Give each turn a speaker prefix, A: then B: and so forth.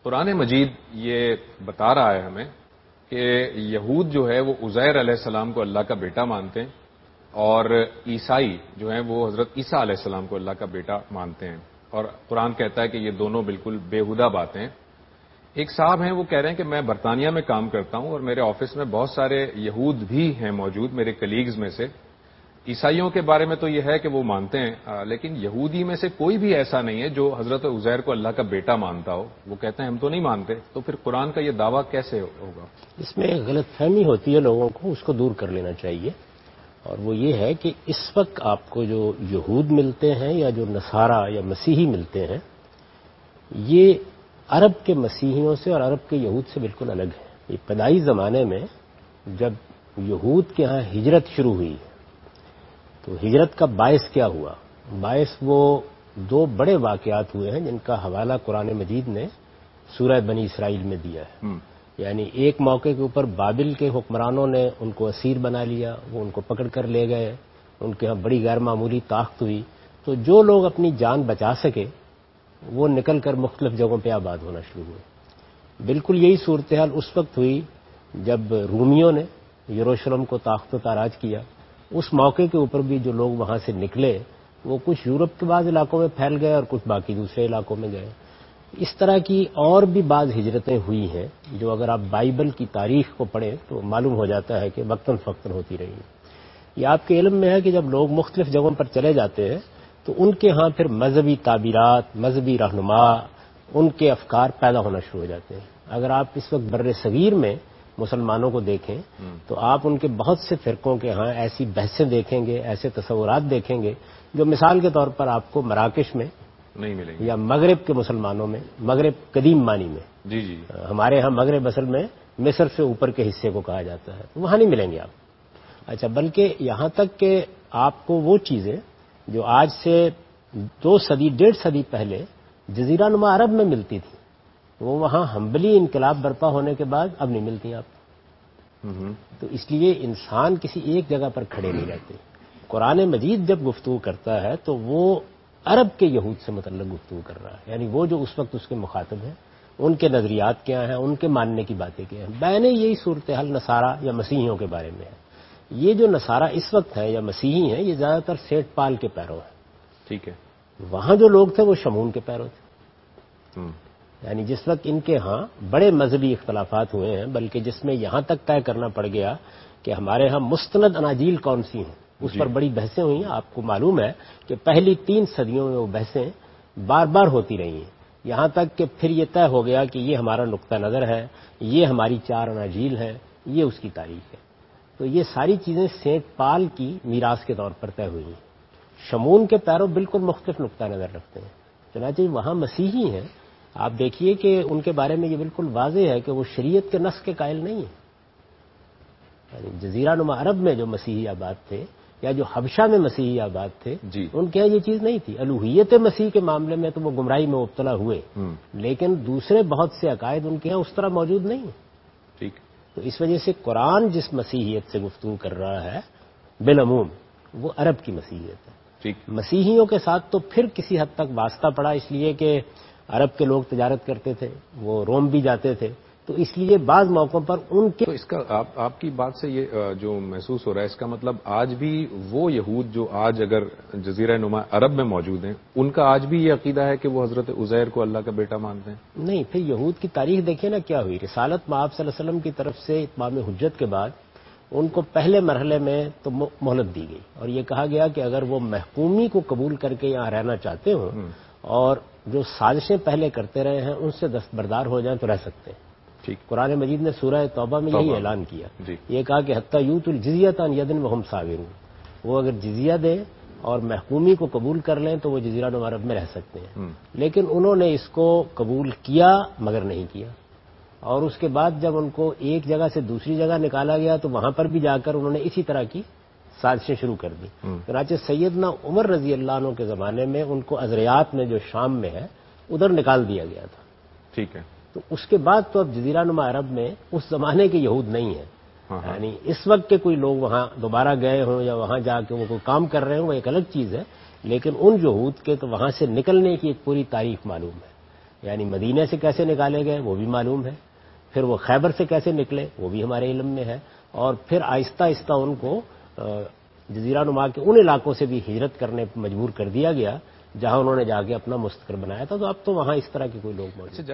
A: قرآن مجید یہ بتا رہا ہے ہمیں کہ یہود جو ہے وہ عزیر علیہ السلام کو اللہ کا بیٹا مانتے ہیں اور عیسائی جو ہیں وہ حضرت عیسیٰ علیہ السلام کو اللہ کا بیٹا مانتے ہیں، اور قرآن کہتا ہے کہ یہ دونوں بالکل بےہودہ باتیں ہیں۔ ایک صاحب ہیں، وہ کہہ رہے ہیں کہ میں برطانیہ میں کام کرتا ہوں اور میرے آفس میں بہت سارے یہود بھی ہیں موجود، میرے کلیگز میں سے۔ عیسائیوں کے بارے میں تو یہ ہے کہ وہ مانتے ہیں، لیکن یہودی میں سے کوئی بھی ایسا نہیں ہے جو حضرت عزیر کو اللہ کا بیٹا مانتا ہو۔ وہ کہتے ہیں ہم تو نہیں مانتے، تو پھر قرآن کا یہ دعویٰ کیسے ہوگا؟
B: اس میں ایک غلط فہمی ہوتی ہے لوگوں کو، اس کو دور کر لینا چاہیے، اور وہ یہ ہے کہ اس وقت آپ کو جو یہود ملتے ہیں یا جو نصارہ یا مسیحی ملتے ہیں، یہ عرب کے مسیحیوں سے اور عرب کے یہود سے بالکل الگ ہے۔ یہ ابتدائی زمانے میں جب یہود کے ہاں ہجرت شروع ہوئی تو ہجرت کا باعث کیا ہوا؟ باعث وہ دو بڑے واقعات ہوئے ہیں جن کا حوالہ قرآن مجید نے سورہ بنی اسرائیل میں دیا ہے۔ یعنی ایک موقع کے اوپر بابل کے حکمرانوں نے ان کو اسیر بنا لیا، وہ ان کو پکڑ کر لے گئے، ان کے ہاں بڑی غیر معمولی طاقت ہوئی، تو جو لوگ اپنی جان بچا سکے وہ نکل کر مختلف جگہوں پہ آباد ہونا شروع ہوئے۔ بالکل یہی صورتحال اس وقت ہوئی جب رومیوں نے یروشلم کو تاخت و تاراج کیا۔ اس موقع کے اوپر بھی جو لوگ وہاں سے نکلے وہ کچھ یورپ کے بعض علاقوں میں پھیل گئے اور کچھ باقی دوسرے علاقوں میں گئے۔ اس طرح کی اور بھی بعض ہجرتیں ہوئی ہیں جو اگر آپ بائبل کی تاریخ کو پڑھیں تو معلوم ہو جاتا ہے کہ وقتاً فوقتاً ہوتی رہی ہیں۔ یہ آپ کے علم میں ہے کہ جب لوگ مختلف جگہوں پر چلے جاتے ہیں تو ان کے ہاں پھر مذہبی تعبیرات، مذہبی رہنما، ان کے افکار پیدا ہونا شروع ہو جاتے ہیں۔ اگر آپ اس وقت بر صغیر میں مسلمانوں کو دیکھیں تو آپ ان کے بہت سے فرقوں کے ہاں ایسی بحثیں دیکھیں گے، ایسے تصورات دیکھیں گے جو مثال کے طور پر آپ کو مراکش میں
A: نہیں ملیں گے،
B: یا مغرب کے مسلمانوں میں، مغرب قدیم معنی میں،
A: جی جی
B: ہمارے ہاں مغرب اصل میں مصر سے اوپر کے حصے کو کہا جاتا ہے، وہاں نہیں ملیں گے آپ۔ اچھا، بلکہ یہاں تک کہ آپ کو وہ چیزیں جو آج سے 2 صدی 1.5 صدی پہلے جزیرہ نما عرب میں ملتی تھی، وہ وہاں حنبلی انقلاب برپا ہونے کے بعد اب نہیں ملتی آپ۔ تو اس لیے انسان کسی ایک جگہ پر کھڑے نہیں رہتے۔ قرآن مجید جب گفتگو کرتا ہے تو وہ عرب کے یہود سے متعلق گفتگو کر رہا ہے، یعنی وہ جو اس وقت اس کے مخاطب ہیں، ان کے نظریات کیا ہیں، ان کے ماننے کی باتیں کیا ہیں۔ بین یہی صورتحال نصارہ یا مسیحیوں کے بارے میں ہے۔ یہ جو نصارہ اس وقت ہیں یا مسیحی ہیں، یہ زیادہ تر سیٹ پال کے پیرو ہیں۔
A: ٹھیک ہے،
B: وہاں جو لوگ تھے وہ شمون کے پیرو تھے۔ یعنی جس وقت ان کے ہاں بڑے مذہبی اختلافات ہوئے ہیں، بلکہ جس میں یہاں تک طے کرنا پڑ گیا کہ ہمارے ہاں مستند اناجیل کون سی ہیں، اس پر بڑی بحثیں ہوئی ہیں۔ آپ کو معلوم ہے کہ پہلی 3 صدیوں میں وہ بحثیں بار بار ہوتی رہی ہیں، یہاں تک کہ پھر یہ طے ہو گیا کہ یہ ہمارا نقطہ نظر ہے، یہ ہماری 4 اناجیل ہیں، یہ اس کی تاریخ ہے۔ تو یہ ساری چیزیں سینٹ پال کی میراث کے طور پر طے ہوئی ہیں۔ شمون کے پیرو بالکل مختلف نقطہ نظر رکھتے ہیں، چنانچہ وہاں مسیحی ہیں۔ آپ دیکھیے کہ ان کے بارے میں یہ بالکل واضح ہے کہ وہ شریعت کے نص کے قائل نہیں ہیں۔ یعنی جزیرہ نما عرب میں جو مسیحی آباد تھے یا جو حبشہ میں مسیحی آباد تھے، ان کے یہاں یہ چیز نہیں تھی۔ الوہیت مسیح کے معاملے میں تو وہ گمراہی میں مبتلا ہوئے، لیکن دوسرے بہت سے عقائد ان کے یہاں اس طرح موجود نہیں ہیں۔
A: ٹھیک،
B: تو اس وجہ سے قرآن جس مسیحیت سے گفتگو کر رہا ہے بالعموم وہ عرب کی مسیحیت ہے۔
A: ٹھیک،
B: مسیحیوں کے ساتھ تو پھر کسی حد تک واسطہ پڑا، اس لیے کہ عرب کے لوگ تجارت کرتے تھے، وہ روم بھی جاتے تھے، تو اس لیے بعض موقعوں پر ان کے
A: تو اس کا آپ کی بات سے یہ جو محسوس ہو رہا ہے، اس کا مطلب آج بھی وہ یہود جو آج اگر جزیرہ نما عرب میں موجود ہیں، ان کا آج بھی یہ عقیدہ ہے کہ وہ حضرت عزیر کو اللہ کا بیٹا مانتے ہیں؟
B: نہیں، پھر یہود کی تاریخ دیکھیں نا کیا ہوئی۔ رسالت مآب صلی اللہ علیہ وسلم کی طرف سے اتمام حجت کے بعد ان کو پہلے مرحلے میں تو مہلت دی گئی اور یہ کہا گیا کہ اگر وہ محکومی کو قبول کر کے یہاں رہنا چاہتے ہوں اور جو سازشیں پہلے کرتے رہے ہیں ان سے دستبردار ہو جائیں تو رہ سکتے ہیں۔
A: ٹھیک،
B: قرآن مجید نے سورہ توبہ میں یہی اعلان کیا، یہ کہا کہ حتی یؤتوا الجزیۃ عن ید وہم صاغرون، وہ اگر جزیہ دیں اور محکومی کو قبول کر لیں تو وہ جزیرہ نما عرب میں رہ سکتے ہیں۔ لیکن انہوں نے اس کو قبول کیا مگر نہیں کیا، اور اس کے بعد جب ان کو ایک جگہ سے دوسری جگہ نکالا گیا تو وہاں پر بھی جا کر انہوں نے اسی طرح کی سازشیں شروع کر دی۔ چنانچہ سیدنا عمر رضی اللہ عنہ کے زمانے میں ان کو ازریات میں جو شام میں ہے ادھر نکال دیا گیا تھا۔
A: ٹھیک ہے،
B: تو اس کے بعد تو اب جزیرہ نما عرب میں اس زمانے کے یہود نہیں ہیں۔ یعنی اس وقت کے کوئی لوگ وہاں دوبارہ گئے ہوں یا وہاں جا کے وہ کوئی کام کر رہے ہوں وہ ایک الگ چیز ہے، لیکن ان یہود کے تو وہاں سے نکلنے کی ایک پوری تاریخ معلوم ہے۔ یعنی مدینہ سے کیسے نکالے گئے وہ بھی معلوم ہے، پھر وہ خیبر سے کیسے نکلے وہ بھی ہمارے علم میں ہے، اور پھر آہستہ آہستہ ان کو جزیرہ نما کے ان علاقوں سے بھی ہجرت کرنے پر مجبور کر دیا گیا جہاں انہوں نے جا کے اپنا مستقر بنایا تھا، تو اب تو وہاں اس طرح کے کوئی لوگ موجود